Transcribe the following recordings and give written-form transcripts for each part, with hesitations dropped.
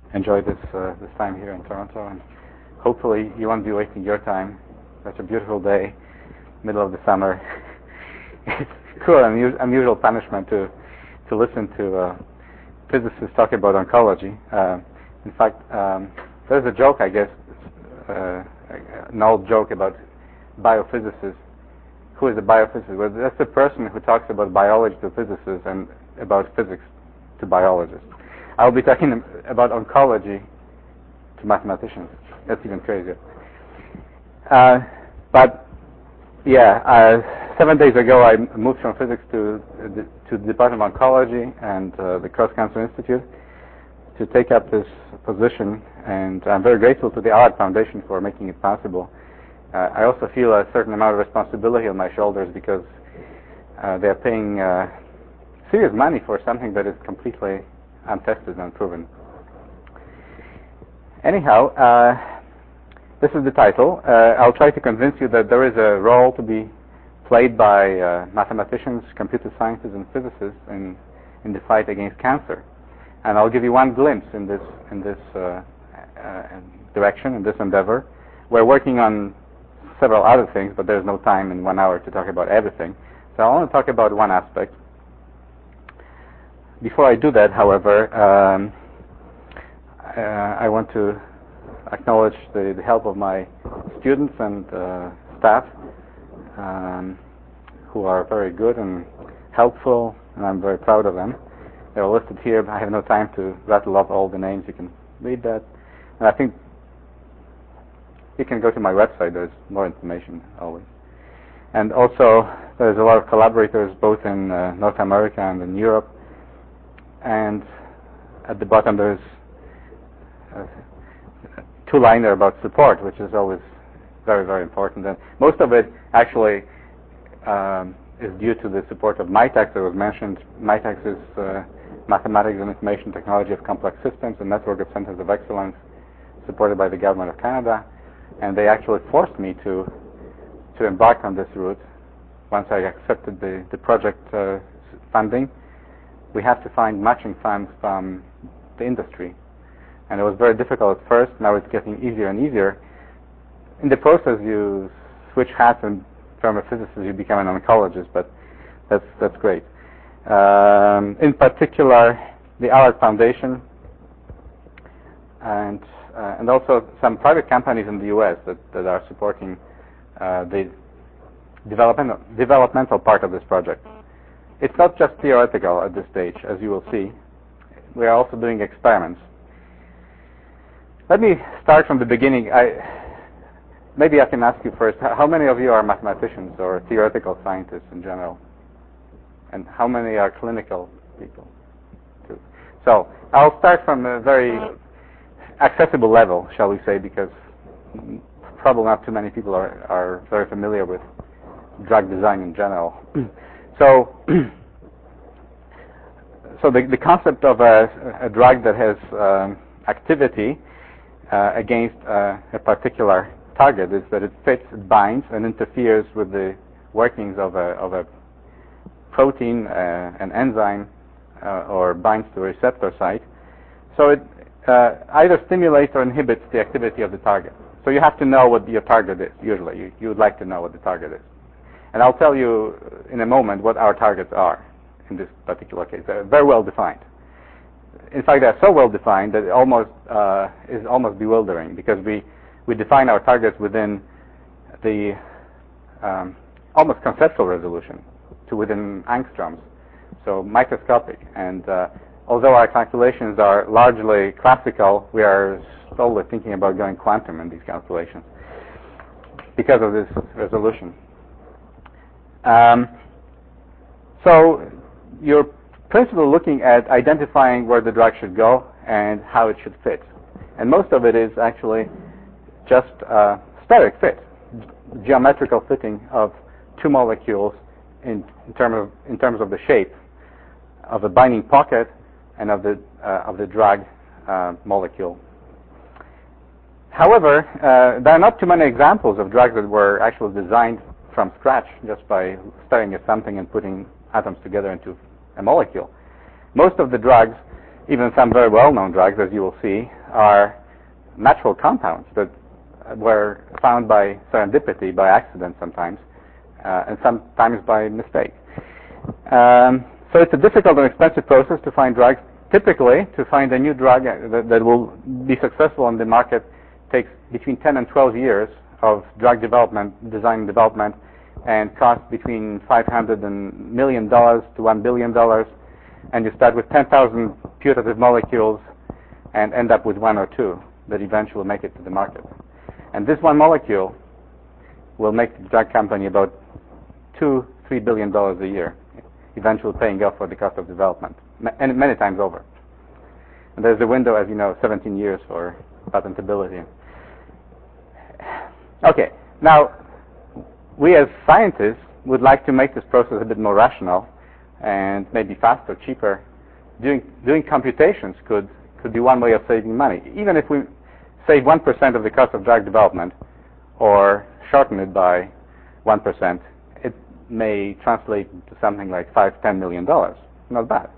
enjoy this time here in Toronto, and hopefully you won't be wasting your time. Such a beautiful day, middle of the summer. It's cruel and unusual punishment to listen to physicists talk about oncology. In fact, there's a joke, I guess, an old joke about biophysicists. Who is a biophysicist? Well, that's the person who talks about biology to physicists and about physics to biologists. I'll be talking about oncology to mathematicians. That's even crazier. But yeah, 7 days ago I moved from physics to the Department of Oncology and the Cross Cancer Institute to take up this position, and I'm very grateful to the ALAD Foundation for making it possible. I also feel a certain amount of responsibility on my shoulders because they're paying serious money for something that is completely untested and unproven. Anyhow, this is the title. I'll try to convince you that there is a role to be played by mathematicians, computer scientists, and physicists in the fight against cancer. And I'll give you one glimpse in this direction, in this endeavor. We're working on several other things, but there's no time in 1 hour to talk about everything. So I want to talk about one aspect. Before I do that, however, I want to acknowledge the help of my students and staff, who are very good and helpful, and I'm very proud of them. They're listed here, but I have no time to rattle off all the names. You can read that. And I think you can go to my website. There's more information always. And also, there's a lot of collaborators both in North America and in Europe. And at the bottom, there's a two-liner about support, which is always very, very important. And most of it actually is due to the support of MITEX that was mentioned. MITEX is Mathematics and Information Technology of Complex Systems, a network of centers of excellence supported by the Government of Canada. And they actually forced me to embark on this route. Once I accepted the project funding, we have to find matching funds from the industry. And it was very difficult at first. Now it's getting easier and easier. In the process, you switch hats, and from a physicist, you become an oncologist, but that's great. In particular, the ALAD Foundation and also some private companies in the U.S. that are supporting the developmental part of this project. It's not just theoretical at this stage, as you will see. We are also doing experiments. Let me start from the beginning. Maybe I can ask you first, how many of you are mathematicians or theoretical scientists in general? And how many are clinical people? Too? So I'll start from a very accessible level, shall we say, because probably not too many people are very familiar with drug design in general. So the concept of a drug that has activity against a particular target is that it fits, binds, and interferes with the workings of a protein, an enzyme, or binds to a receptor site. So it either stimulates or inhibits the activity of the target. So you have to know what your target is, usually. You would like to know what the target is. And I'll tell you in a moment what our targets are in this particular case. They're very well defined. In fact, they're so well defined that it is almost bewildering, because we define our targets within the almost conceptual resolution to within angstroms, so microscopic. And although our calculations are largely classical, we are slowly thinking about going quantum in these calculations because of this resolution. So you're principally looking at identifying where the drug should go and how it should fit. And most of it is actually just steric fit, geometrical fitting of two molecules in terms of the shape of the binding pocket and of the drug molecule. However, there are not too many examples of drugs that were actually designed from scratch just by staring at something and putting atoms together into a molecule. Most of the drugs even some very well-known drugs, as you will see, are natural compounds that were found by serendipity, by accident sometimes, and sometimes by mistake. So it's a difficult and expensive process to find drugs. Typically, to find a new drug that will be successful on the market takes between 10 and 12 years of drug development, design and development, and costs between $500 million to $1 billion. And you start with 10,000 putative molecules and end up with one or two that eventually make it to the market. And this one molecule will make the drug company about $2-3 billion a year, eventually paying off for the cost of development, and many times over. And there's a window, as you know, 17 years for patentability. Okay, now we as scientists would like to make this process a bit more rational and maybe faster, cheaper. Doing computations could be one way of saving money. Even if we save 1% of the cost of drug development or shorten it by 1%, it may translate to something like $5-10 million. Not bad.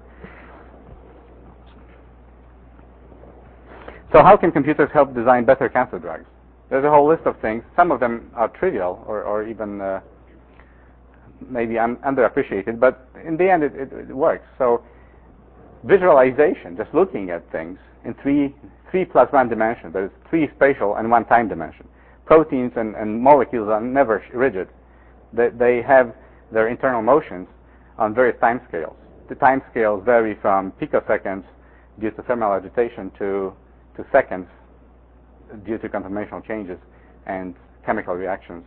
So how can computers help design better cancer drugs? There's a whole list of things. Some of them are trivial or even maybe underappreciated, but in the end it works. So visualization, just looking at things in 3+1 dimension. There's 3 spatial and 1 time dimension. Proteins and molecules are never rigid. They have their internal motions on various time scales. The time scales vary from picoseconds due to thermal agitation to seconds due to conformational changes and chemical reactions.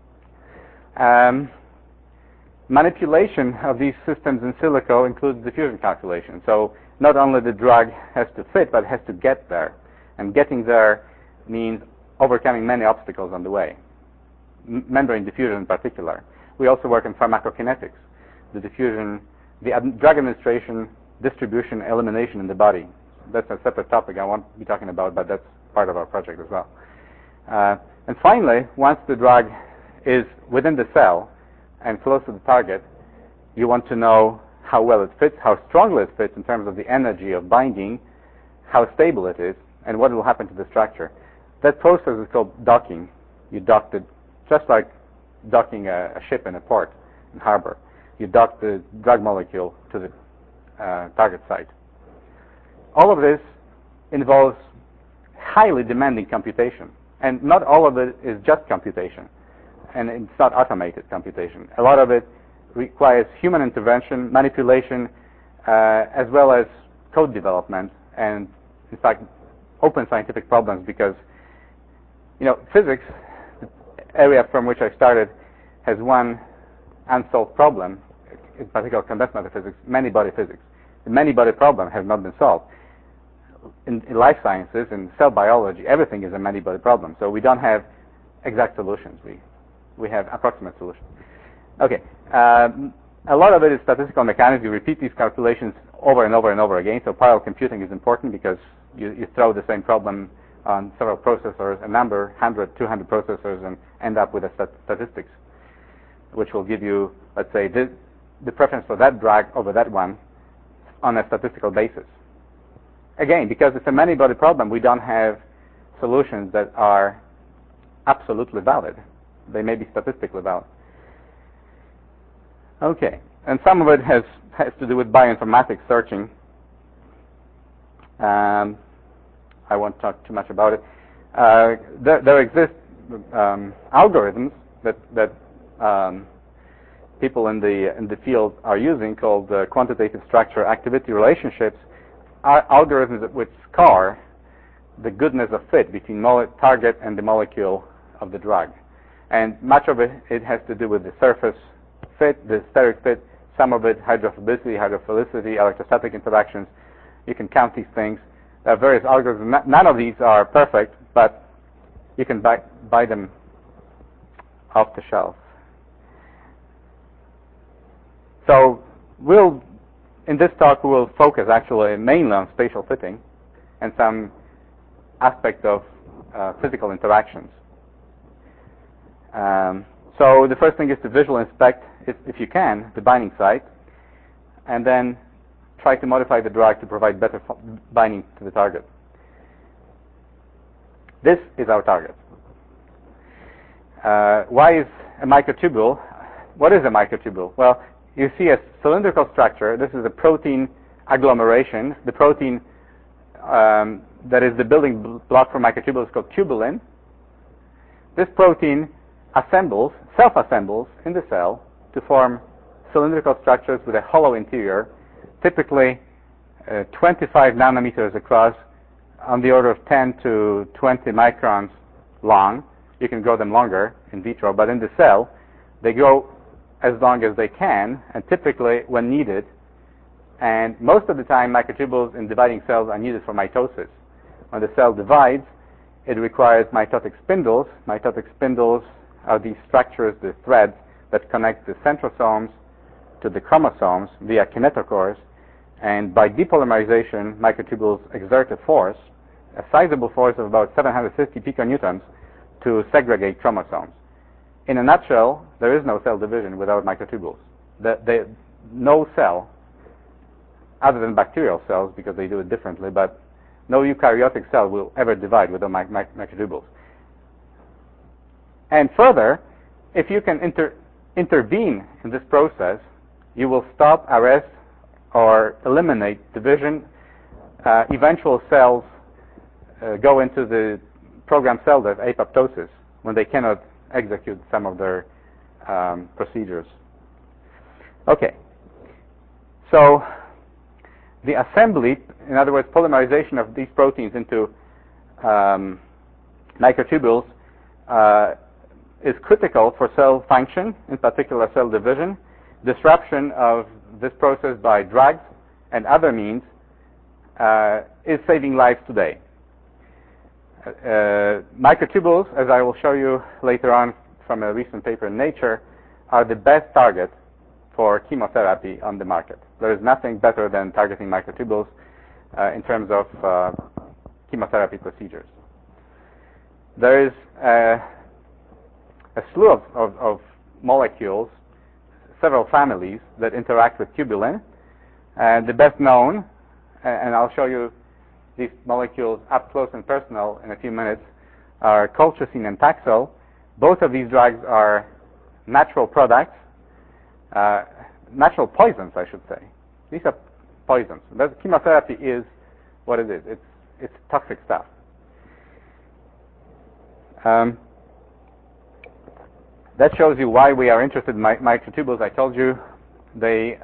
Manipulation of these systems in silico includes diffusion calculation. So not only the drug has to fit, but it has to get there. And getting there means overcoming many obstacles on the way, membrane diffusion in particular. We also work in pharmacokinetics, the diffusion, the drug administration, distribution, elimination in the body. That's a separate topic I won't be talking about, but that's part of our project as well. And finally, once the drug is within the cell and close to the target, you want to know how well it fits, how strongly it fits in terms of the energy of binding, how stable it is, and what will happen to the structure. That process is called docking. You dock it just like docking a ship in a port, in harbor. You dock the drug molecule to the target site. All of this involves highly demanding computation. And not all of it is just computation. And it's not automated computation. A lot of it requires human intervention, manipulation, as well as code development, and in fact, open scientific problems, because physics, the area from which I started, has one unsolved problem, in particular condensed matter physics, many-body physics. The many-body problem has not been solved. In life sciences, in cell biology, everything is a many-body problem. So we don't have exact solutions. We have approximate solutions. Okay. A lot of it is statistical mechanics. You repeat these calculations over and over and over again. So parallel computing is important because you throw the same problem on several processors, a number, 100, 200 processors, and end up with a statistics, which will give you, let's say, the preference for that drug over that one on a statistical basis. Again, because it's a many-body problem, we don't have solutions that are absolutely valid. They may be statistically valid. Okay, and some of it has to do with bioinformatics searching. I won't talk too much about it. There exist algorithms that people in the field are using called quantitative structure activity relationships, are algorithms which score the goodness of fit between target and the molecule of the drug. And much of it has to do with the surface fit, the steric fit, some of it hydrophobicity, hydrophilicity, electrostatic interactions. You can count these things. There are various algorithms. None of these are perfect, but you can buy them off the shelf. So in this talk, we will focus actually mainly on spatial fitting and some aspect of physical interactions. So the first thing is to visually inspect, if you can, the binding site, and then try to modify the drug to provide better binding to the target. This is our target. Why is a microtubule? What is a microtubule? Well, you see a cylindrical structure. This is a protein agglomeration. The protein that is the building block for microtubule is called tubulin. This protein self-assembles in the cell to form cylindrical structures with a hollow interior, typically 25 nanometers across, on the order of 10 to 20 microns long. You can grow them longer in vitro, but in the cell, they grow as long as they can, and typically when needed. And most of the time, microtubules in dividing cells are needed for mitosis. When the cell divides, it requires mitotic spindles. Mitotic spindles are these structures, the threads that connect the centrosomes to the chromosomes via kinetochores. And by depolymerization, microtubules exert a force, a sizable force of about 750 piconewtons, to segregate chromosomes. In a nutshell, there is no cell division without microtubules. No cell, other than bacterial cells because they do it differently, but no eukaryotic cell will ever divide without microtubules. And further, if you can intervene in this process, you will stop, arrest, or eliminate division. Eventual cells go into the programmed cell death, apoptosis, when they cannot execute some of their procedures. Okay. So the assembly, in other words, polymerization of these proteins into microtubules is critical for cell function, in particular cell division. Disruption of this process by drugs and other means is saving lives today. Microtubules, as I will show you later on from a recent paper in Nature, are the best target for chemotherapy on the market. There is nothing better than targeting microtubules in terms of chemotherapy procedures. There is a slew of molecules, several families that interact with tubulin. And the best known, and I'll show you these molecules up close and personal in a few minutes, are colchicine and Taxol. Both of these drugs are natural products, natural poisons, I should say. These are poisons. Chemotherapy is what it is. It's toxic stuff. That shows you why we are interested in microtubules. I told you the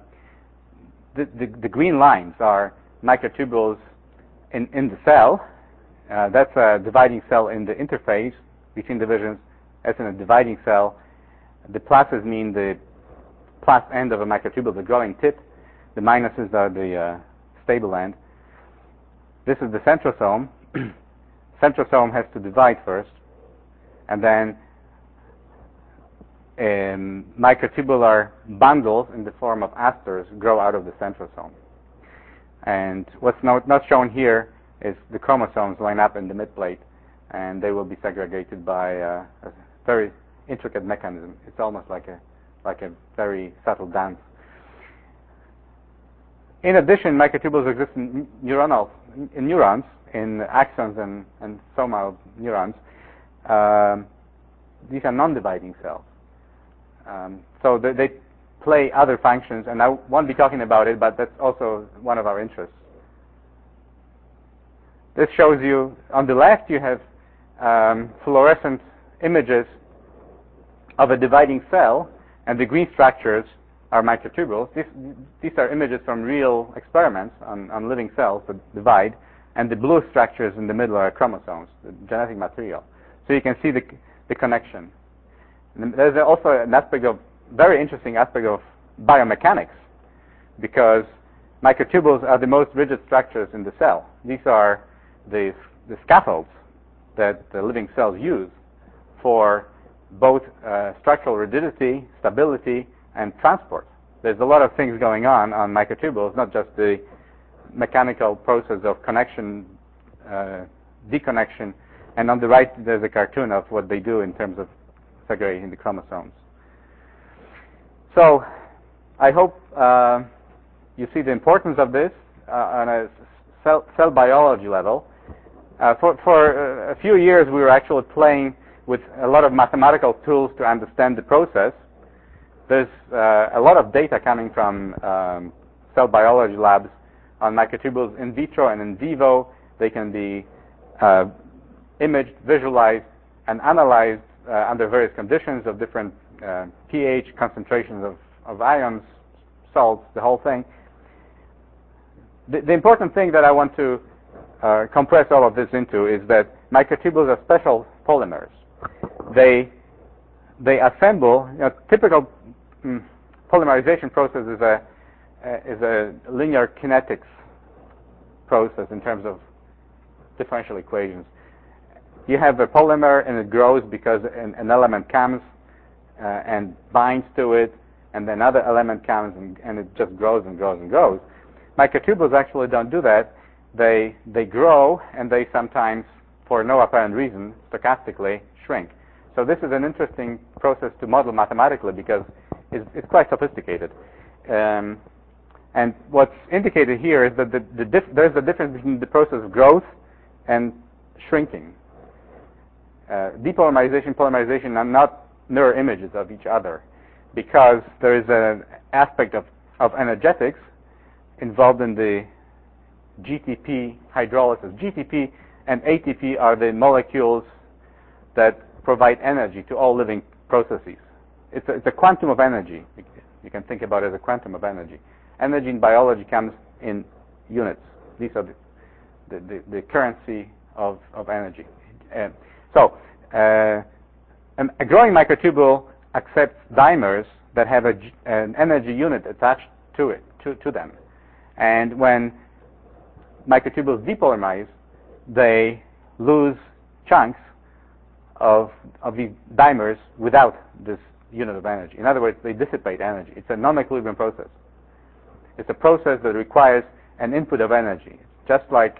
green lines are microtubules in the cell. That's a dividing cell in the interface between divisions. That's in a dividing cell. The pluses mean the plus end of a microtubule, the growing tip. The minuses are the stable end. This is the centrosome. Centrosome has to divide first, and then microtubular bundles in the form of asters grow out of the centrosome. And what's not shown here is the chromosomes line up in the midplate, and they will be segregated by a very intricate mechanism. It's almost like a very subtle dance. In addition, microtubules exist in neurons, in axons and soma of neurons. These are non-dividing cells. So they play other functions, and I won't be talking about it, but that's also one of our interests. This shows you, on the left you have fluorescent images of a dividing cell, and the green structures are microtubules. These are images from real experiments on living cells that divide, and the blue structures in the middle are chromosomes, the genetic material. So you can see the connection. And there's also an very interesting aspect of biomechanics, because microtubules are the most rigid structures in the cell. These are the scaffolds that the living cells use for both structural rigidity, stability, and transport. There's a lot of things going on microtubules, not just the mechanical process of connection, deconnection, and on the right there's a cartoon of what they do in terms of segregating the chromosomes. So I hope you see the importance of this on a cell biology level. For a few years, we were actually playing with a lot of mathematical tools to understand the process. There's a lot of data coming from cell biology labs on microtubules in vitro and in vivo. They can be imaged, visualized, and analyzed under various conditions of different pH, concentrations of ions, salts, the whole thing. The important thing that I want to compress all of this into is that microtubules are special polymers. They assemble. Typical polymerization process is a linear kinetics process in terms of differential equations. You have a polymer and it grows because an element comes and binds to it, and then another element comes and it just grows and grows and grows. Microtubules actually don't do that. They grow, and they sometimes, for no apparent reason, stochastically shrink. So this is an interesting process to model mathematically because it's quite sophisticated. And what's indicated here is that there's a difference between the process of growth and shrinking. Depolymerization, polymerization are not mirror images of each other because there is an aspect of energetics involved in the GTP hydrolysis. GTP and ATP are the molecules that provide energy to all living processes. It's a quantum of energy. You can think about it as a quantum of energy. Energy in biology comes in units. These are the currency of energy. So a growing microtubule accepts dimers that have an energy unit attached to it, to them. And when microtubules depolymerize, they lose chunks of these dimers without this unit of energy. In other words, they dissipate energy. It's a non-equilibrium process. It's a process that requires an input of energy. Just like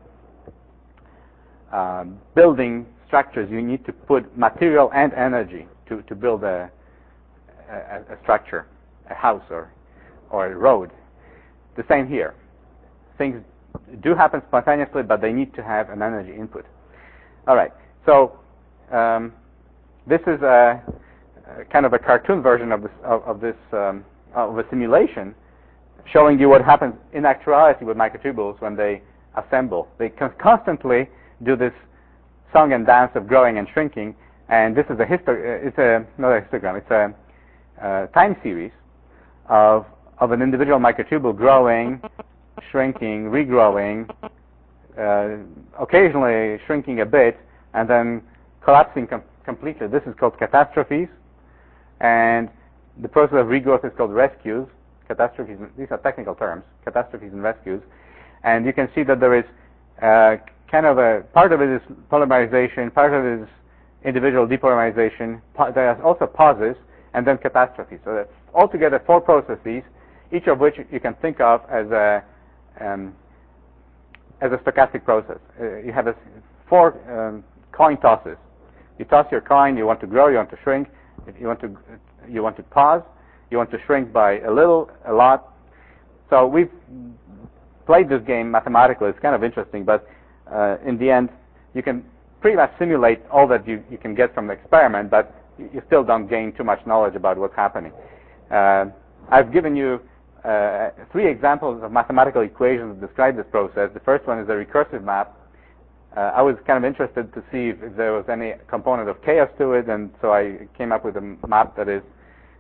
building structures, you need to put material and energy to build a structure, a house or a road. The same here. Things do happen spontaneously, but they need to have an energy input. All right. So this is a kind of a cartoon version of a simulation, showing you what happens in actuality with microtubules when they assemble. They constantly do this song and dance of growing and shrinking, and this is not a histogram. It's a time series of an individual microtubule growing, shrinking, regrowing, occasionally shrinking a bit, and then collapsing completely. This is called catastrophes, and the process of regrowth is called rescues. Catastrophes, these are technical terms, catastrophes and rescues. And you can see that there is kind of a part of it is polymerization, part of it is individual depolymerization. There are also pauses, and then catastrophes. So that's altogether 4 processes, each of which you can think of as a stochastic process. You have 4 coin tosses. You toss your coin. You want to grow. You want to shrink. You want to pause. You want to shrink by a little, a lot. So we've played this game mathematically. It's kind of interesting, but in the end, you can pretty much simulate all that you can get from the experiment, but you still don't gain too much knowledge about what's happening. I've given you 3 examples of mathematical equations that describe this process. The first one is a recursive map. I was kind of interested to see if there was any component of chaos to it, and so I came up with a map that is,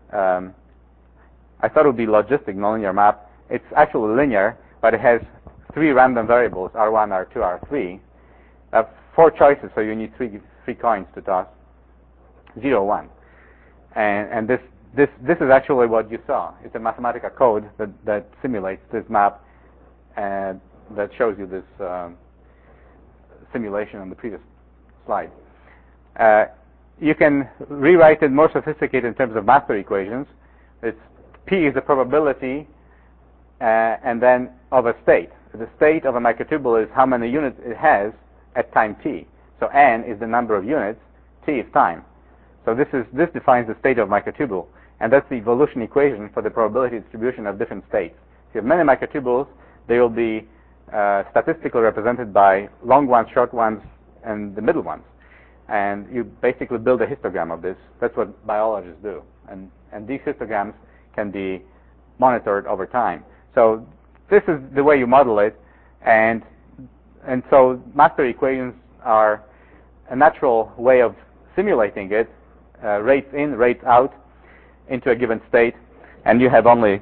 I thought it would be logistic, nonlinear map. It's actually linear, but it has 3 random variables, R1, R2, R3. 4 choices, so you need 3 coins to toss, 0, 1. And this is actually what you saw. It's a mathematical code that simulates this map, and that shows you this simulation on the previous slide. You can rewrite it more sophisticated in terms of math equations. P is the probability, and then of a state. The state of a microtubule is how many units it has at time t. So n is the number of units, t is time. So this defines the state of microtubule, and that's the evolution equation for the probability distribution of different states. If you have many microtubules, they will be statistically represented by long ones, short ones, and the middle ones. And you basically build a histogram of this. That's what biologists do. And these histograms can be monitored over time. So this is the way you model it. And so master equations are a natural way of simulating it, rates in, rates out, into a given state. And you have only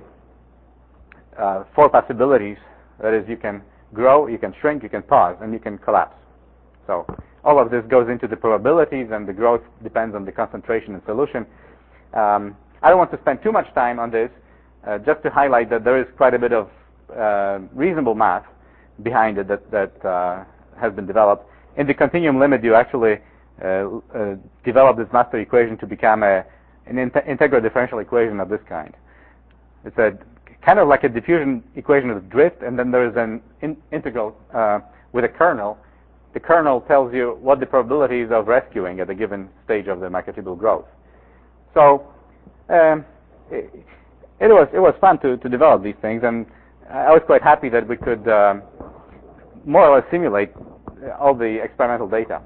4 possibilities. That is, you can grow, you can shrink, you can pause, and you can collapse. So all of this goes into the probabilities, and the growth depends on the concentration in solution. I don't want to spend too much time on this, just to highlight that there is quite a bit of reasonable math behind it that has been developed. In the continuum limit, you actually develop this master equation to become an integral differential equation of this kind. It's a kind of like a diffusion equation of drift, and then there is an integral with a kernel. The kernel tells you what the probabilities of rescuing at a given stage of the microtubule growth. So it was fun to develop these things, and I was quite happy that we could more or less simulate all the experimental data.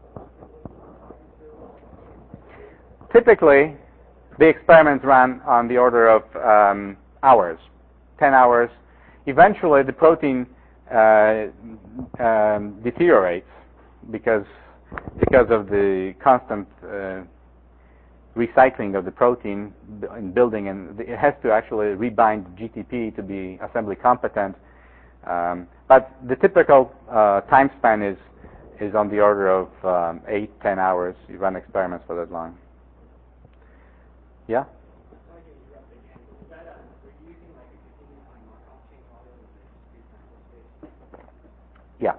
Typically, the experiments run on the order of hours, 10 hours. Eventually, the protein deteriorates because of the constant recycling of the protein in building, and it has to actually rebind GTP to be assembly competent. But the typical time span is on the order of 8-10 hours. You run experiments for that long. Yeah? Yeah.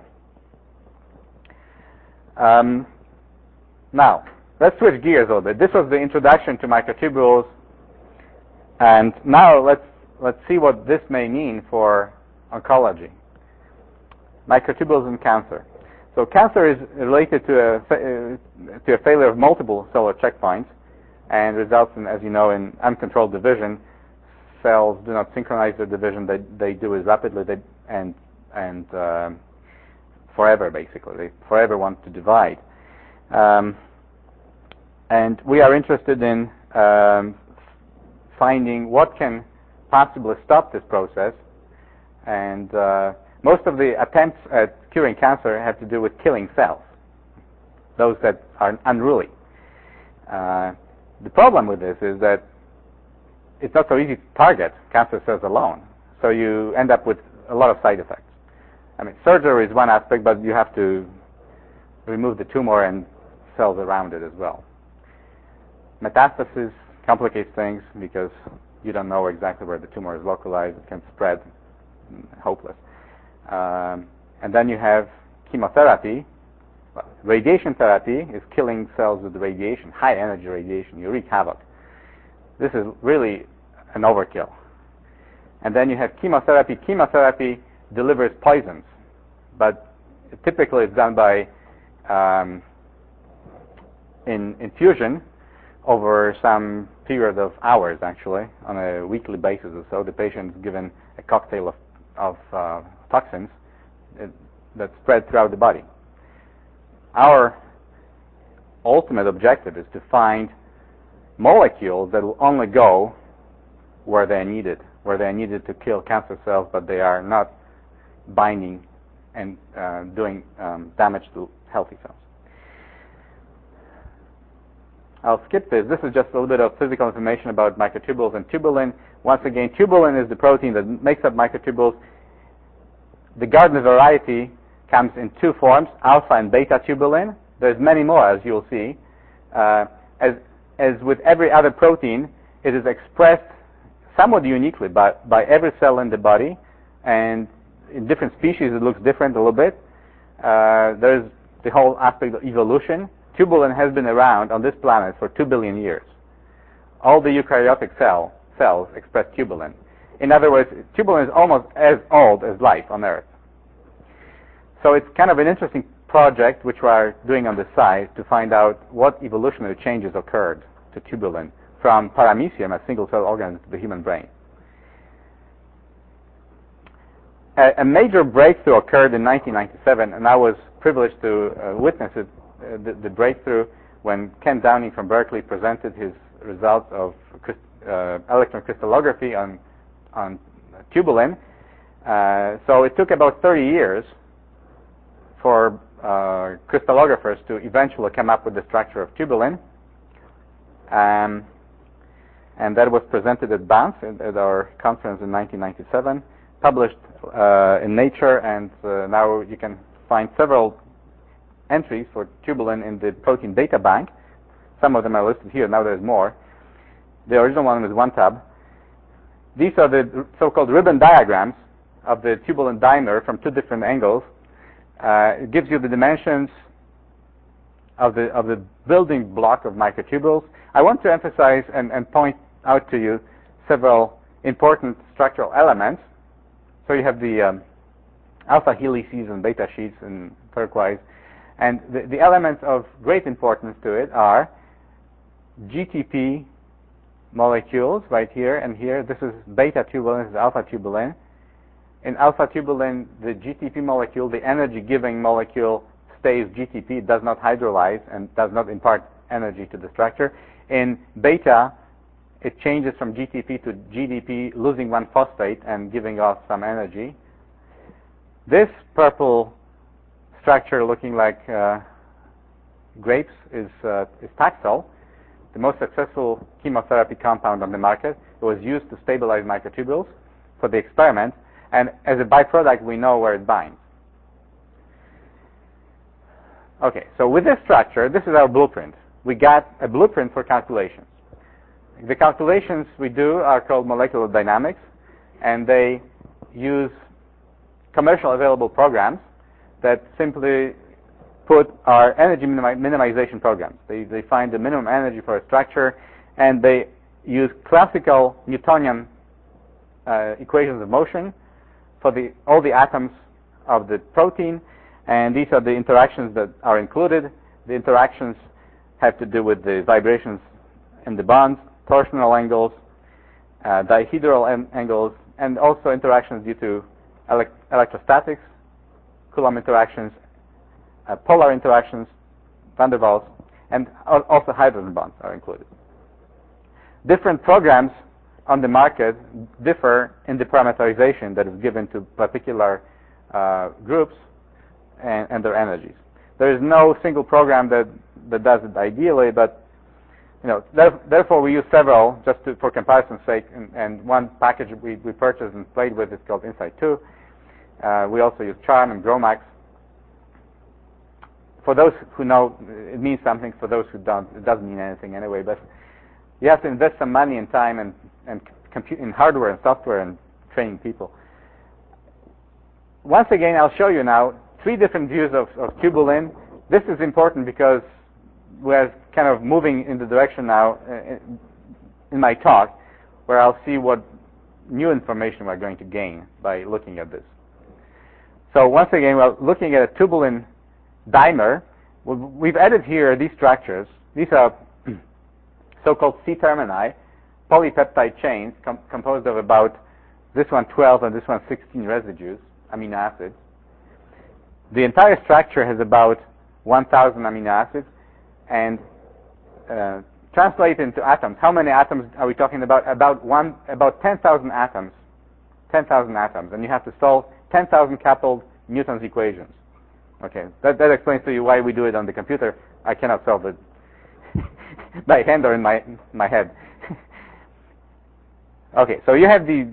Now, let's switch gears a little bit. This was the introduction to microtubules, and now let's see what this may mean for oncology. Microtubules in cancer. So cancer is related to a failure of multiple cellular checkpoints, and results in, as you know, in uncontrolled division. Cells do not synchronize their division; they do it rapidly, and forever, basically. They forever want to divide. And we are interested in finding what can possibly stop this process. And most of the attempts at curing cancer have to do with killing cells, those that are unruly. The problem with this is that it's not so easy to target cancer cells alone, so you end up with a lot of side effects. I mean, surgery is one aspect, but you have to remove the tumor and cells around it as well. Metastasis complicates things because you don't know exactly where the tumor is localized. It can spread, hopeless. And then you have chemotherapy. Radiation therapy is killing cells with radiation, high energy radiation. You wreak havoc. This is really an overkill. And then you have chemotherapy. Chemotherapy delivers poisons, but typically it's done by infusion over some period of hours, actually, on a weekly basis or so. The patient is given a cocktail of toxins that spread throughout the body. Our ultimate objective is to find molecules that will only go where they're needed to kill cancer cells, but they are not binding and doing damage to healthy cells. I'll skip this. This is just a little bit of physical information about microtubules and tubulin. Once again, tubulin is the protein that makes up microtubules. The Gardner variety comes in 2 forms, alpha and beta tubulin. There's many more, as you'll see. As with every other protein, it is expressed somewhat uniquely by every cell in the body, and in different species it looks different a little bit. There's the whole aspect of evolution. Tubulin has been around on this planet for 2 billion years. All the eukaryotic cells express tubulin. In other words, tubulin is almost as old as life on Earth. So it's kind of an interesting project which we are doing on the side to find out what evolutionary changes occurred to tubulin from paramecium, a single-cell organism, to the human brain. a major breakthrough occurred in 1997, and I was privileged to witness it, the breakthrough when Ken Downing from Berkeley presented his results of electron crystallography on tubulin. So it took about 30 years for crystallographers to eventually come up with the structure of tubulin. And that was presented at BANF at our conference in 1997, published in Nature, and now you can find several entries for tubulin in the protein data bank. Some of them are listed here. Now there's more. The original one was one tab. These are the so-called ribbon diagrams of the tubulin dimer from two different angles. It gives you the dimensions of the building block of microtubules. I want to emphasize and point out to you several important structural elements. So you have the alpha helices and beta sheets in turquoise. And the elements of great importance to it are GTP molecules right here and here. This is beta tubulin, this is alpha tubulin. In alpha tubulin, the GTP molecule, the energy-giving molecule, stays GTP. It does not hydrolyze and does not impart energy to the structure. In beta, it changes from GTP to GDP, losing one phosphate and giving off some energy. This purple structure looking like grapes is Taxol, the most successful chemotherapy compound on the market. It was used to stabilize microtubules for the experiment, and as a byproduct, we know where it binds. Okay, so with this structure, this is our blueprint. We got a blueprint for calculations. The calculations we do are called molecular dynamics, and they use commercial available programs that simply are energy minimization programs. They find the minimum energy for a structure, and they use classical Newtonian equations of motion for all the atoms of the protein, and these are the interactions that are included. The interactions have to do with the vibrations in the bonds, torsional angles, dihedral angles, and also interactions due to electrostatics, Coulomb interactions, polar interactions, van der Waals, and also hydrogen bonds are included. Different programs on the market differ in the parameterization that is given to particular groups and their energies. There is no single program that does it ideally, but therefore we use several just for comparison's sake, and one package we purchased and played with is called Insight 2. We also use Charm and GROMACS. For those who know, it means something. For those who don't, it doesn't mean anything anyway. But you have to invest some money and time and compute in hardware and software and training people. Once again, I'll show you now 3 different views of tubulin. This is important because we're kind of moving in the direction now in my talk where I'll see what new information we're going to gain by looking at this. So once again, we're looking at a tubulin dimer. We've added here these structures. These are so-called C-termini, polypeptide chains composed of about this one 12 and this one 16 residues, amino acids. The entire structure has about 1,000 amino acids, and translate into atoms. How many atoms are we talking about? About 10,000 atoms. 10,000 atoms, and you have to solve 10,000 coupled Newton's equations. Okay, that explains to you why we do it on the computer. I cannot solve it by hand or in my head. Okay, so you have the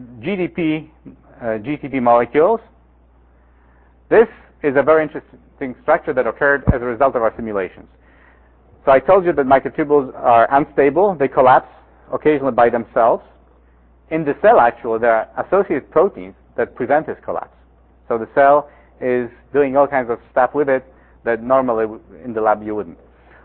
GTP molecules. This is a very interesting structure that occurred as a result of our simulations. So I told you that microtubules are unstable. They collapse occasionally by themselves. In the cell, actually, there are associated proteins that prevent this collapse. So the cell is doing all kinds of stuff with it that normally in the lab you wouldn't.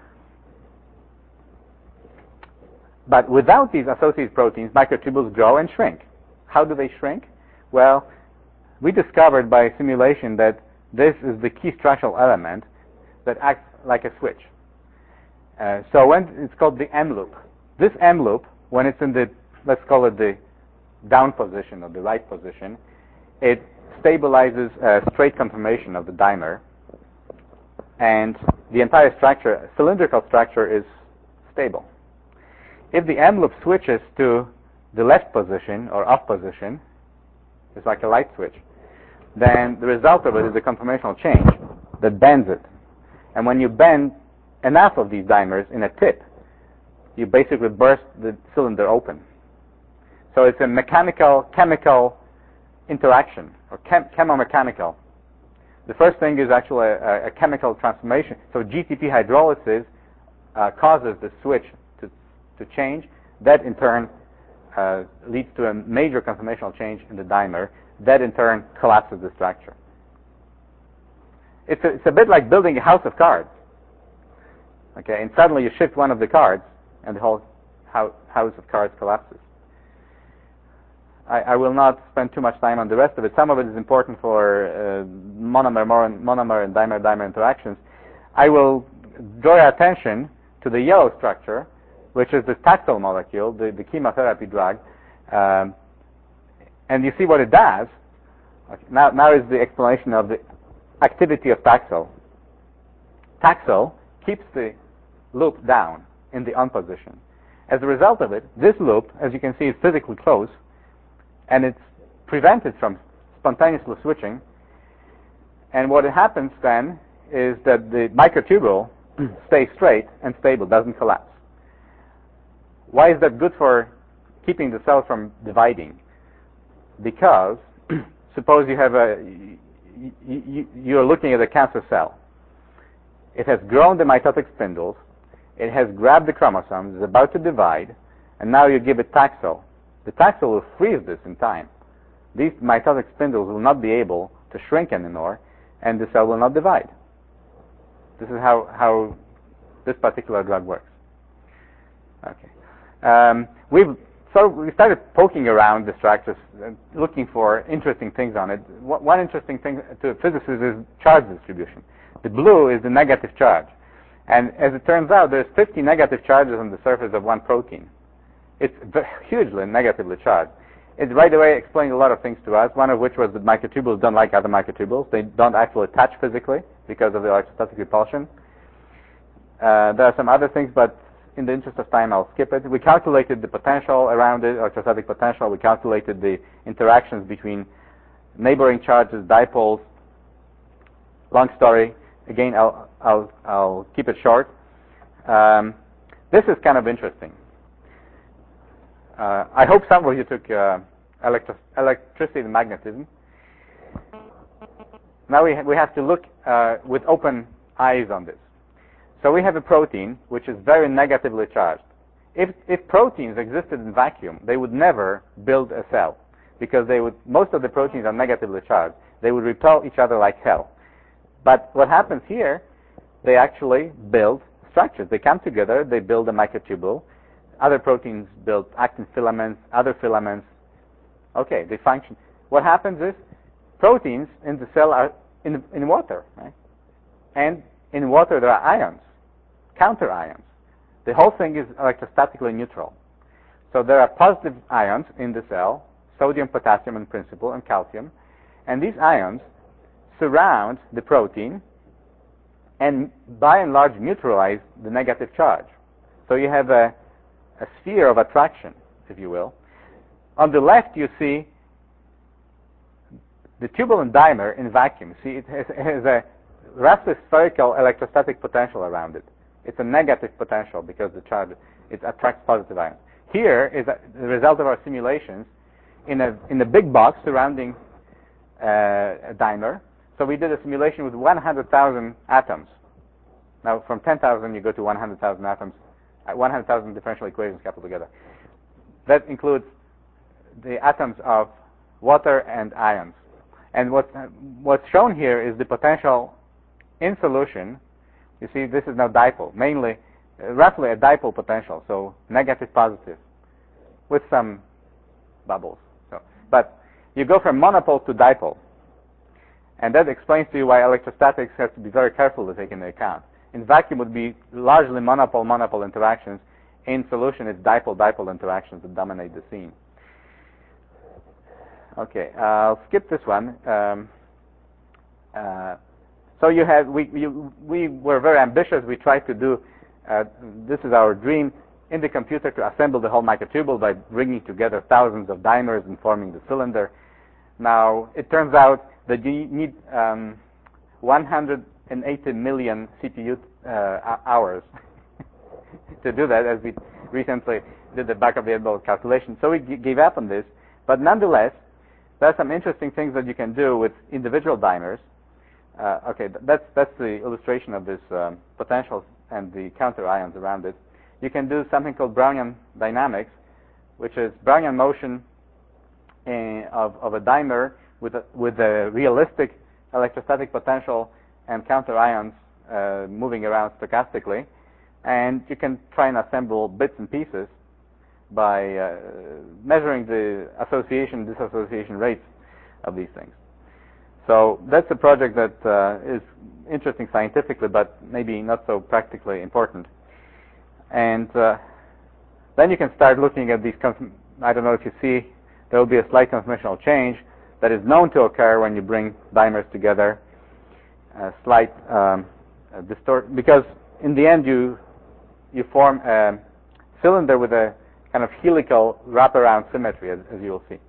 But without these associated proteins, microtubules grow and shrink. How do they shrink? Well, we discovered by simulation that this is the key structural element that acts like a switch. So when it's called the M loop. This M loop, when it's in the, let's call it the down position or the right position, it stabilizes a straight conformation of the dimer, and the entire structure, cylindrical structure, is stable. If the M loop switches to the left position or off position, it's like a light switch, then the result of it is a conformational change that bends it. And when you bend enough of these dimers in a tip, you basically burst the cylinder open. So it's a mechanical, chemical interaction, or chemomechanical. The first thing is actually a chemical transformation. So GTP hydrolysis causes the switch to change. That in turn leads to a major conformational change in the dimer. That in turn collapses the structure. It's a bit like building a house of cards. Okay, and suddenly you shift one of the cards, and the whole house of cards collapses. I will not spend too much time on the rest of it. Some of it is important for monomer and dimer interactions. I will draw your attention to the yellow structure, which is the Taxol molecule, the chemotherapy drug. And you see what it does. Okay, now is the explanation of the activity of Taxol. Taxol keeps the loop down in the on position. As a result of it, this loop, as you can see, is physically closed, and it's prevented from spontaneously switching. And what happens then is that the microtubule stays straight and stable, doesn't collapse. Why is that good for keeping the cell from dividing? Because suppose you have you're looking at a cancer cell. It has grown the mitotic spindles, it has grabbed the chromosomes, is about to divide, and now you give it Taxol. The Taxol will freeze this in time. These mitotic spindles will not be able to shrink anymore, and the cell will not divide. This is how this particular drug works. Okay. We started poking around the structures, looking for interesting things on it. One interesting thing to physicists is charge distribution. The blue is the negative charge. And as it turns out, there's 50 negative charges on the surface of one protein. It's hugely negatively charged. It right away explained a lot of things to us, one of which was that microtubules don't like other microtubules. They don't actually touch physically because of the electrostatic repulsion. There are some other things, but in the interest of time, I'll skip it. We calculated the potential around it, electrostatic potential. We calculated the interactions between neighboring charges, dipoles. Long story. Again, I'll keep it short. This is kind of interesting. I hope some of you took electricity and magnetism. Now we have to look with open eyes on this. So we have a protein which is very negatively charged. If proteins existed in vacuum, they would never build a cell because most of the proteins are negatively charged. They would repel each other like hell. But what happens here, they actually build structures. They come together, they build a microtubule. Other proteins build actin filaments, other filaments. Okay, they function. What happens is proteins in the cell are in water, right? And in water there are ions, counter ions. The whole thing is electrostatically neutral. So there are positive ions in the cell, sodium, potassium in principle, and calcium. And these ions surround the protein and by and large neutralize the negative charge. So you have a sphere of attraction, if you will. On the left you see the tubulin dimer in vacuum. See, it has a roughly spherical electrostatic potential around it. It's a negative potential because the charge, it attracts positive ions. Here is the result of our simulations in a big box surrounding a dimer. So we did a simulation with 100,000 atoms. Now from 10,000 you go to 100,000 atoms, 100,000 differential equations coupled together. That includes the atoms of water and ions. And what's shown here is the potential in solution. You see, this is now dipole, mainly, roughly a dipole potential, so negative, positive, with some bubbles. But you go from monopole to dipole. And that explains to you why electrostatics has to be very careful to take into account. In vacuum would be largely monopole interactions. In solution, it's dipole interactions that dominate the scene. Okay, I'll skip this one. So you had we were very ambitious. We tried to do this is our dream in the computer to assemble the whole microtubule by bringing together thousands of dimers and forming the cylinder. Now it turns out that you need 180 million CPU hours to do that, as we recently did the back of the envelope calculation. So we gave up on this, but nonetheless, there are some interesting things that you can do with individual dimers. Okay, that's the illustration of this potentials and the counter ions around it. You can do something called Brownian dynamics, which is Brownian motion of a dimer with a realistic electrostatic potential and counter ions moving around stochastically. And you can try and assemble bits and pieces by measuring the association, disassociation rates of these things. So that's a project that is interesting scientifically, but maybe not so practically important. And then you can start looking at these, I don't know if you see, there will be a slight conformational change that is known to occur when you bring dimers together, a slight distort, because in the end you form a cylinder with a kind of helical wraparound symmetry, as you will see.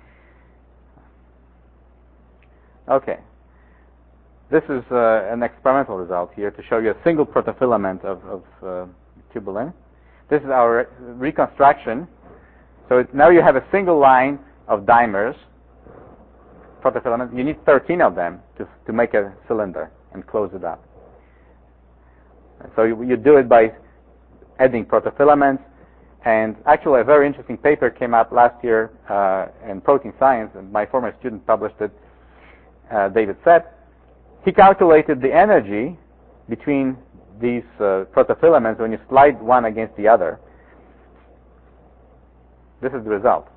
Okay. This is an experimental result here to show you a single protofilament of tubulin. This is our reconstruction. So now you have a single line of dimers, protofilaments. You need 13 of them to make a cylinder and close it up. So you do it by adding protofilaments. And actually, a very interesting paper came out last year in Protein Science, and my former student published it, David Sett. He calculated the energy between these protofilaments when you slide one against the other. This is the result.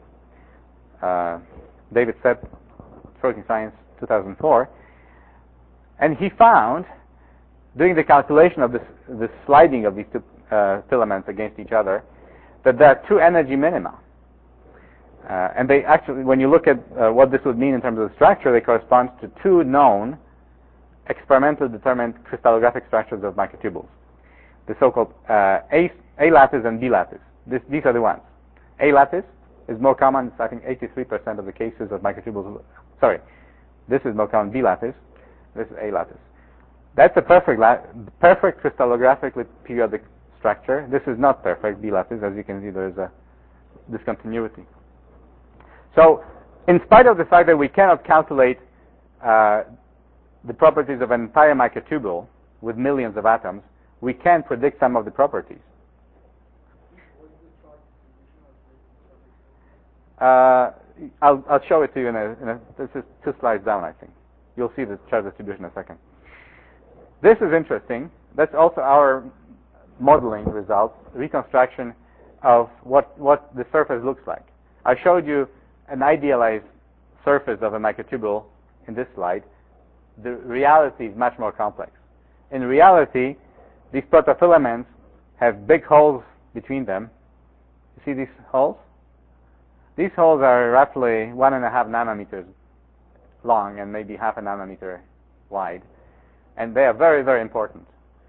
David Sett, Protein Science, 2004. And he found, doing the calculation of this sliding of these two filaments against each other, that there are two energy minima. And they actually, when you look at what this would mean in terms of the structure, they correspond to two known experimentally determined crystallographic structures of microtubules, the so-called A lattice and B lattice. These are the ones. A lattice is more common. It's, I think, 83% of the cases of microtubules. Sorry, this is more common. B lattice. This is A lattice. That's a perfect crystallographically periodic structure. This is not perfect. B lattice, as you can see, there is a discontinuity. So, in spite of the fact that we cannot calculate the properties of an entire microtubule with millions of atoms, we can predict some of the properties. I'll show it to you this is 2 slides down, I think. You'll see the charge distribution in a second. This is interesting. That's also our modeling results, reconstruction of what the surface looks like. I showed you an idealized surface of a microtubule in this slide. The reality is much more complex. In reality, these protofilaments have big holes between them. You see these holes? These holes are roughly 1.5 nanometers long and maybe half a nanometer wide. And they are very, very important.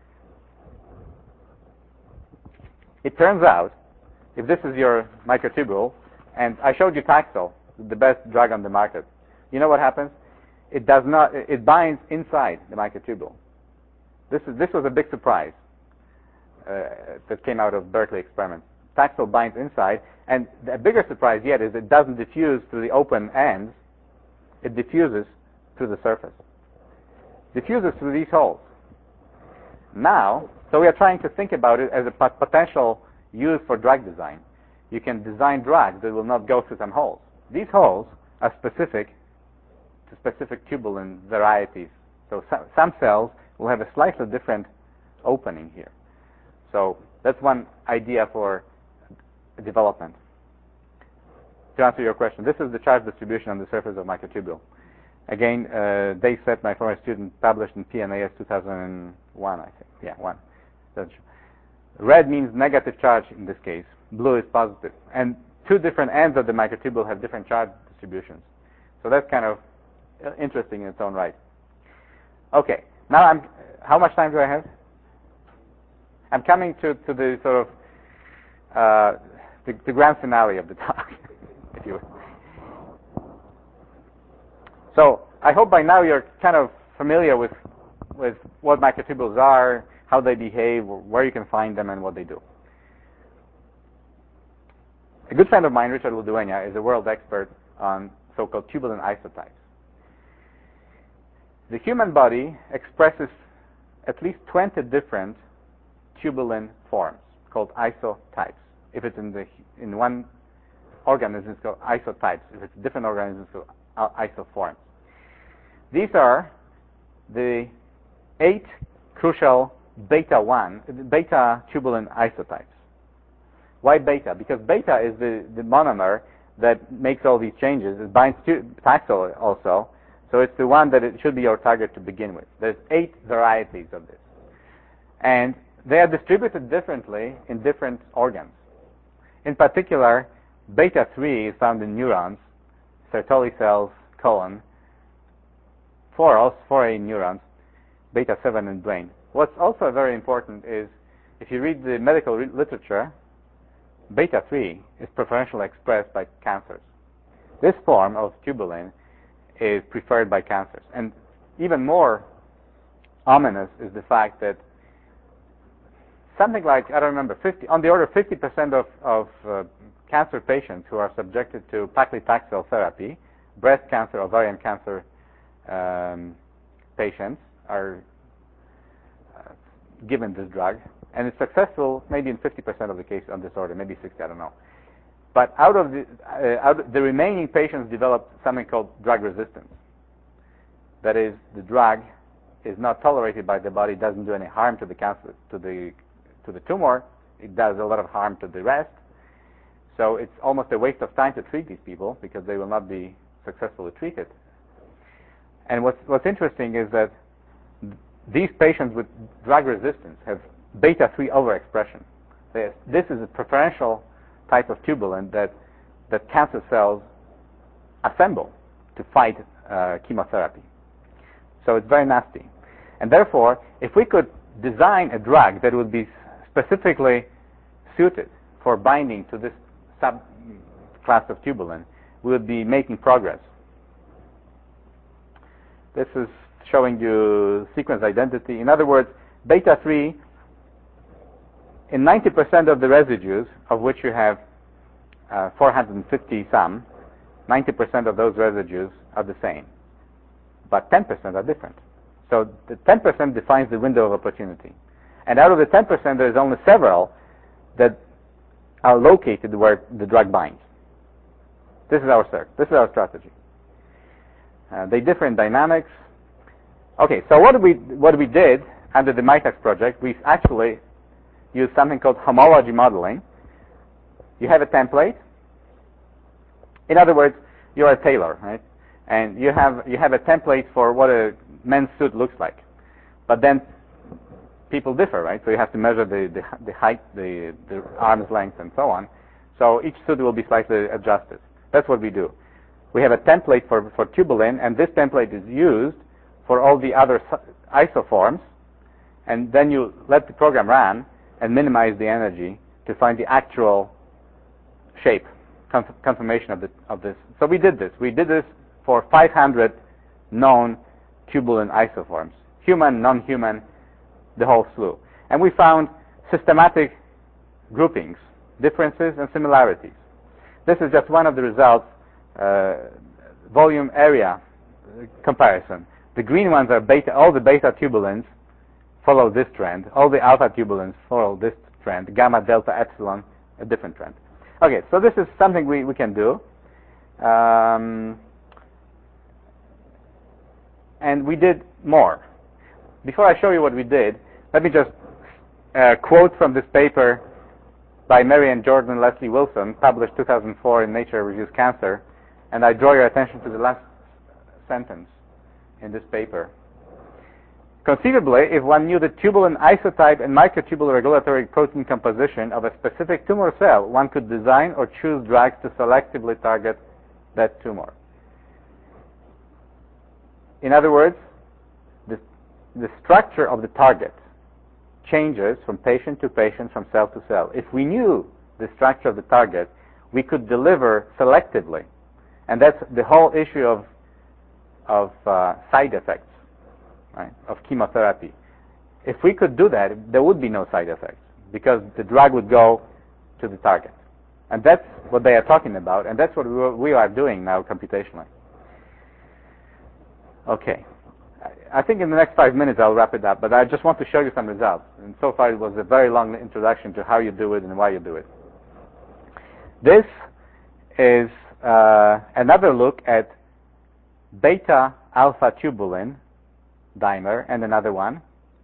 It turns out, if this is your microtubule, and I showed you Taxol, the best drug on the market, you know what happens? It does not. It binds inside the microtubule. This was a big surprise that came out of Berkeley experiments. Taxol binds inside, and the bigger surprise yet is it doesn't diffuse through the open ends. It diffuses through the surface. Diffuses through these holes. Now, so we are trying to think about it as a potential use for drug design. You can design drugs that will not go through some holes. These holes are specific to specific tubulin varieties. So some cells will have a slightly different opening here. So that's one idea for development. To answer your question, this is the charge distribution on the surface of microtubule. Again, Dave Sett, my former student, published in PNAS 2001, I think. Yeah, 1. Red means negative charge in this case. Blue is positive. And two different ends of the microtubule have different charge distributions. So that's kind of interesting in its own right. Okay, now how much time do I have? I'm coming to the sort of the grand finale of the talk, if you will. So I hope by now you're kind of familiar with what microtubules are, how they behave, where you can find them, and what they do. A good friend of mine, Richard Ludueña, is a world expert on so-called tubulin isotypes. The human body expresses at least 20 different tubulin forms called isotypes. If it's in one organism, it's called isotypes. If it's different organisms, it's called isoforms. These are the 8 crucial beta tubulin isotypes. Why beta? Because beta is the monomer that makes all these changes. It binds to Taxol also, so it's the one that it should be your target to begin with. There's 8 varieties of this. And they are distributed differently in different organs. In particular, beta 3 is found in neurons, Sertoli cells, colon, 4A in neurons, beta 7 in brain. What's also very important is, if you read the medical literature, beta 3 is preferentially expressed by cancers. This form of tubulin is preferred by cancers. And even more ominous is the fact that something like, I don't remember, on the order of 50% of cancer patients who are subjected to paclitaxel therapy, breast cancer, ovarian cancer patients are given this drug, and it's successful maybe in 50% of the cases on this order, maybe 60, I don't know. But out of the remaining patients develop something called drug resistance. That is, the drug is not tolerated by the body, doesn't do any harm to the cancer, to the tumor. It does a lot of harm to the rest. So it's almost a waste of time to treat these people because they will not be successfully treated. And what's interesting is that these patients with drug resistance have beta 3 overexpression. This is a preferential type of tubulin that cancer cells assemble to fight chemotherapy. So it's very nasty. And therefore, if we could design a drug that would be specifically suited for binding to this subclass of tubulin, we would be making progress. This is showing you sequence identity. In other words, beta 3, in 90% of the residues, of which you have 450 some, 90% of those residues are the same, but 10% are different. So the 10% defines the window of opportunity. And out of the 10%, there's only several that are located where the drug binds. This is our search. This is our strategy. They differ in dynamics. Okay, so what we did under the MITEX project, we actually used something called homology modeling. You have a template. In other words, you're a tailor, right? And you have a template for what a men's suit looks like. But then people differ, right? So you have to measure the height, the arm's length, and so on. So each suit will be slightly adjusted. That's what we do. We have a template for tubulin, and this template is used for all the other isoforms, and then you let the program run and minimize the energy to find the actual shape, conformation of this. So we did this. We did this for 500 known tubulin isoforms, human, non-human, the whole slew. And we found systematic groupings, differences, and similarities. This is just one of the results, volume area comparison. The green ones are beta. All the beta tubulins follow this trend. All the alpha tubulins follow this trend. Gamma, delta, epsilon, a different trend. Okay, so this is something we can do. And we did more. Before I show you what we did, let me just quote from this paper by Marianne Jordan and Leslie Wilson, published 2004 in Nature Reviews Cancer. And I draw your attention to the last sentence in this paper. Conceivably, if one knew the tubulin isotype and microtubule regulatory protein composition of a specific tumor cell, one could design or choose drugs to selectively target that tumor. In other words, the structure of the target changes from patient to patient, from cell to cell. If we knew the structure of the target, we could deliver selectively. And that's the whole issue of side effects, right, of chemotherapy. If we could do that, there would be no side effects because the drug would go to the target. And that's what they are talking about, and that's what we are doing now computationally. Okay. I think in the next 5 minutes I'll wrap it up, but I just want to show you some results. And so far it was a very long introduction to how you do it and why you do it. This is another look at beta-alpha tubulin dimer and another one.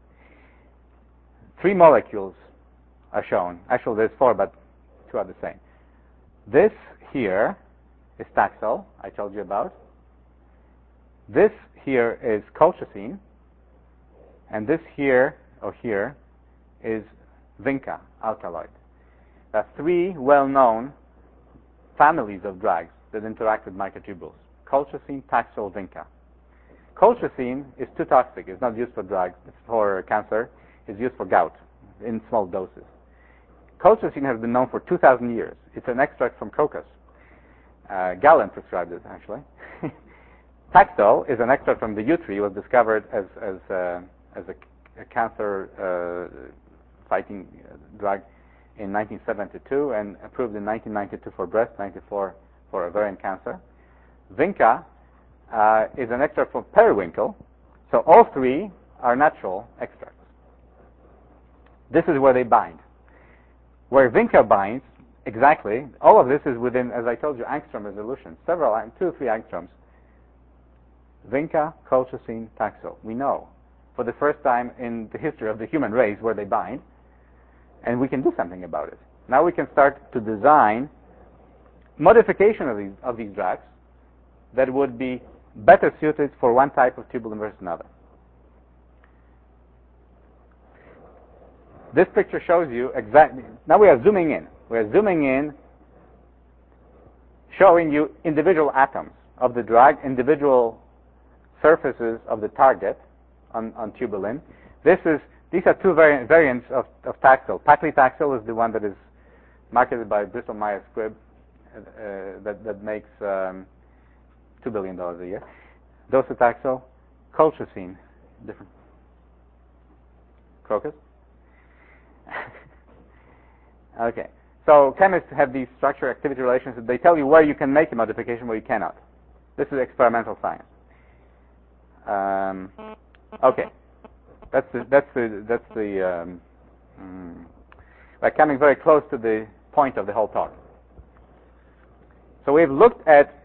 3 molecules are shown. Actually, there's 4, but 2 are the same. This here is Taxol, I told you about. This here is colchicine, and this here, or here, is vinca alkaloid. There are 3 well-known families of drugs that interact with microtubules: colchicine, Taxol, vinca. Colchicine is too toxic. It's not used for drugs. It's for cancer. It's used for gout in small doses. Colchicine has been known for 2,000 years. It's an extract from crocus. Galen prescribed it, actually. Taxol is an extract from the yew tree. It was discovered as a cancer-fighting drug in 1972 and approved in 1992 for breast, 94 for ovarian cancer. Vinca is an extract from periwinkle. So all 3 are natural extracts. This is where they bind. Where vinca binds, exactly, all of this is within, as I told you, angstrom resolution. 2 or 3 angstroms. Vinca, colchicine, Taxol. We know for the first time in the history of the human race where they bind, and we can do something about it. Now we can start to design modification of these drugs that would be better suited for one type of tubulin versus another. This picture shows you exactly. Now we are zooming in. We are zooming in, showing you individual atoms of the drug, individual surfaces of the target on tubulin. These are 2 variants of Taxol. Paclitaxel is the one that is marketed by Bristol Myers Squibb that makes $2 billion a year. Docetaxel, colchicine, different. Crocus? Okay. So chemists have these structure-activity relations. They tell you where you can make a modification, where you cannot. This is experimental science. Okay. We're coming very close to the point of the whole talk. So we've looked at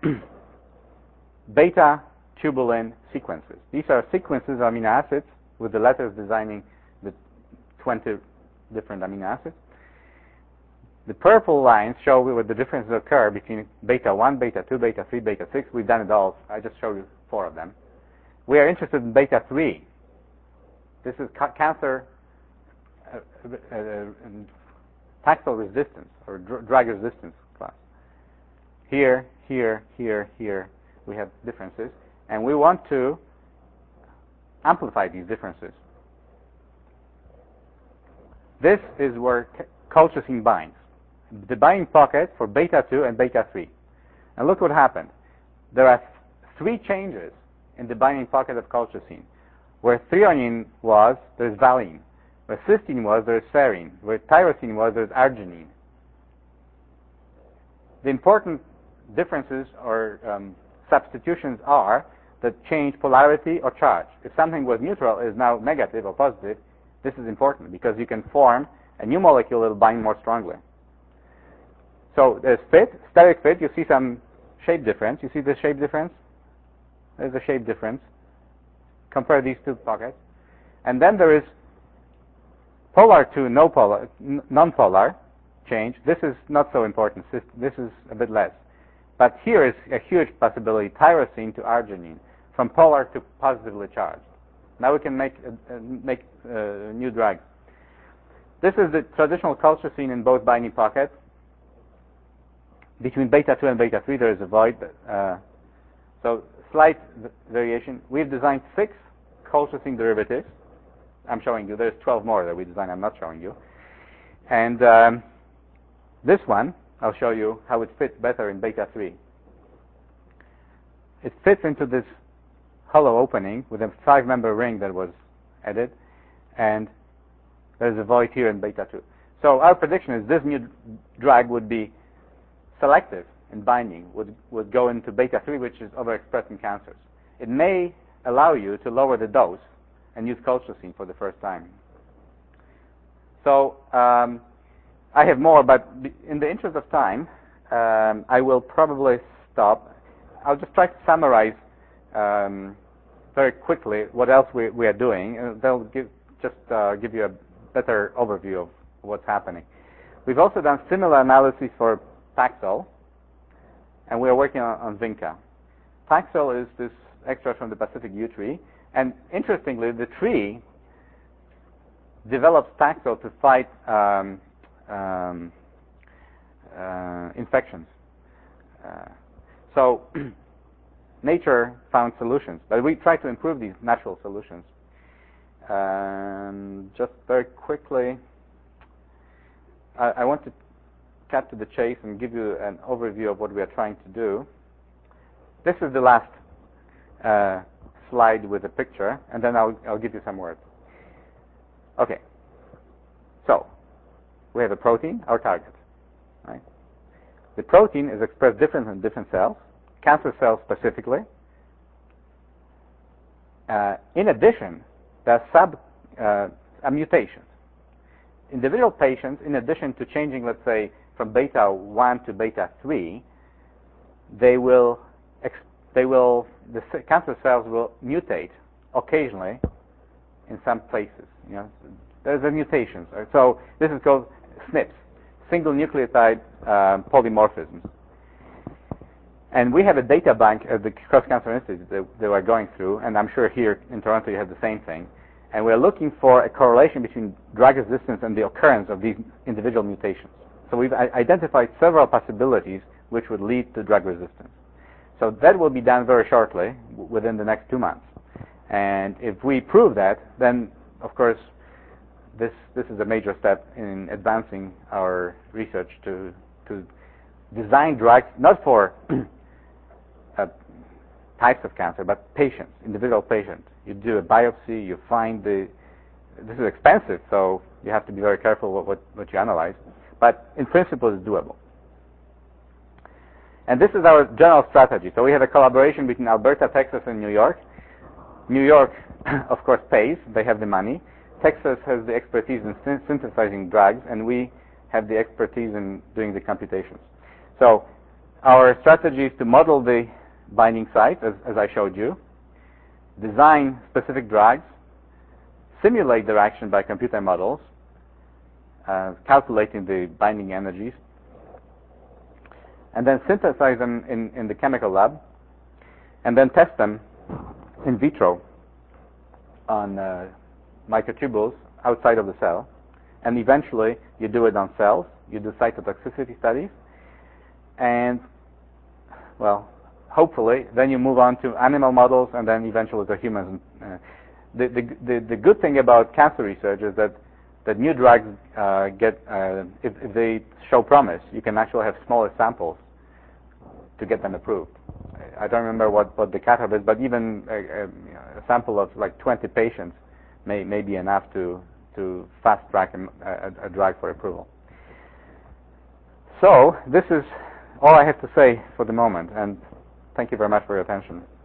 beta tubulin sequences. These are sequences of amino acids with the letters designing the 20 different amino acids. The purple lines show where the differences occur between beta 1, beta 2, beta 3, beta 6. We've done it all. I just showed you 4 of them. We are interested in beta 3. This is cancer Taxol resistance or drug resistance class. Here, here, here, here, we have differences, and we want to amplify these differences. This is where colchicine binds. The binding pocket for beta 2 and beta 3. And look what happened. There are 3 changes in the binding pocket of colchicine. Where threonine was, there's valine. Where cysteine was, there's serine. Where tyrosine was, there's arginine. The important differences or substitutions are that change polarity or charge. If something was neutral, is now negative or positive, this is important because you can form a new molecule that will bind more strongly. So there's fit, steric fit. You see some shape difference. You see the shape difference? There's a shape difference. Compare these 2 pockets. And then there is polar to non-polar change. This is not so important. This is a bit less. But here is a huge possibility, tyrosine to arginine, from polar to positively charged. Now we can make new drugs. This is the traditional colchicine in both binding pockets. Between beta 2 and beta 3 there is a void. So slight variation. We've designed 6 colchicine derivatives. I'm showing you. There's 12 more that we designed. I'm not showing you. And this one, I'll show you how it fits better in beta 3. It fits into this hollow opening with a 5-member ring that was added, and there's a void here in beta 2. So our prediction is this new drug would be selective in binding, would go into beta 3, which is overexpressed in cancers. It may allow you to lower the dose and use colchicine for the first time. So I have more, but in the interest of time, I will probably stop. I'll just try to summarize very quickly what else we are doing. They'll give you a better overview of what's happening. We've also done similar analyses for Paxil, and we are working on Vinca. Paxil is this extract from the Pacific yew tree, and interestingly, the tree develops Paxil to fight infections. So nature found solutions, but we try to improve these natural solutions. Just very quickly, I want to cut to the chase and give you an overview of what we are trying to do. This is the last slide with a picture, and then I'll give you some words. Okay. So we have a protein, our target. Right? The protein is expressed differently in different cells, cancer cells specifically. In addition, there are mutations. Individual patients, in addition to changing, let's say, from beta 1 to beta 3, the cancer cells will mutate occasionally in some places. You know, there's a mutations. So this is called SNPs, single nucleotide polymorphisms. And we have a data bank at the Cross Cancer Institute that we're going through, and I'm sure here in Toronto you have the same thing. And we're looking for a correlation between drug resistance and the occurrence of these individual mutations. So we've identified several possibilities which would lead to drug resistance. So that will be done very shortly, within the next 2 months. And if we prove that, then, of course, this is a major step in advancing our research to design drugs, not for types of cancer, but patients, individual patients. You do a biopsy, you find this is expensive, so you have to be very careful what you analyze. But in principle, it's doable. And this is our general strategy. So we have a collaboration between Alberta, Texas, and New York. New York, of course, pays. They have the money. Texas has the expertise in synthesizing drugs, and we have the expertise in doing the computations. So our strategy is to model the binding site, as I showed you, design specific drugs, simulate their action by computer models, calculating the binding energies, and then synthesize them in the chemical lab, and then test them in vitro on microtubules outside of the cell. And eventually, you do it on cells. You do cytotoxicity studies. And, well, hopefully, then you move on to animal models and then eventually to humans. The good thing about cancer research is that new drugs if they show promise, you can actually have smaller samples to get them approved. I don't remember what the cutoff is, but even a sample of like 20 patients may be enough to fast track a drug for approval. So this is all I have to say for the moment, and thank you very much for your attention.